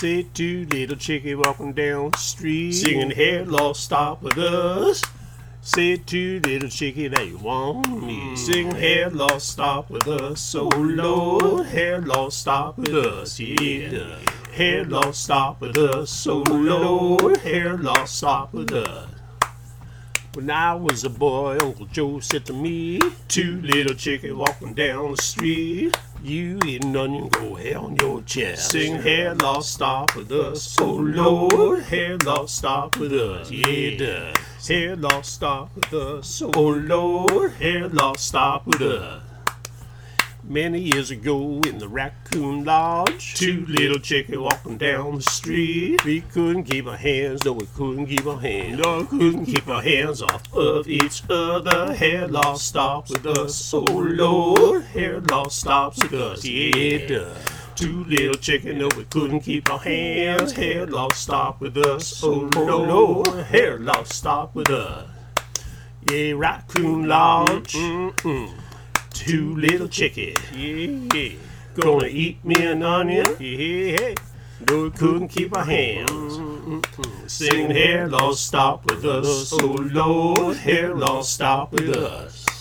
Say two little chickie walking down the street, singing hair loss, stop with us. Say two little chickie they want me, singing hair loss, stop with us. Oh Lord, hair loss, stop with us. Yeah, hair loss, stop with us. Oh Lord, hair loss, stop with us. When I was a boy, Uncle Joe said to me, two little chickie walking down the street, you eat an onion, go hair on your chest. Sing hair loss, stop with us. Oh Lord, hair loss, stop with us. Yeah, it does. Hair loss, stop with us. Oh Lord, hair loss, stop with us. Many years ago in the Raccoon Lodge, two little chickies walking down the street. We couldn't keep our hands, no, we couldn't keep our hands. No, we couldn't keep our hands off of each other. Hair loss stops with us. Oh Lord, hair loss stops with us. Yeah, it does. Two little chickies, no, we couldn't keep our hands. Hair loss stop with us. Oh Lord, hair loss stop with us. Yeah, Raccoon Lodge. Two little chickies, yeah, gonna eat me an onion, yeah, no, we couldn't keep our hands. Singing hair loss, stop with us. Oh Lord, hair loss, stop with us.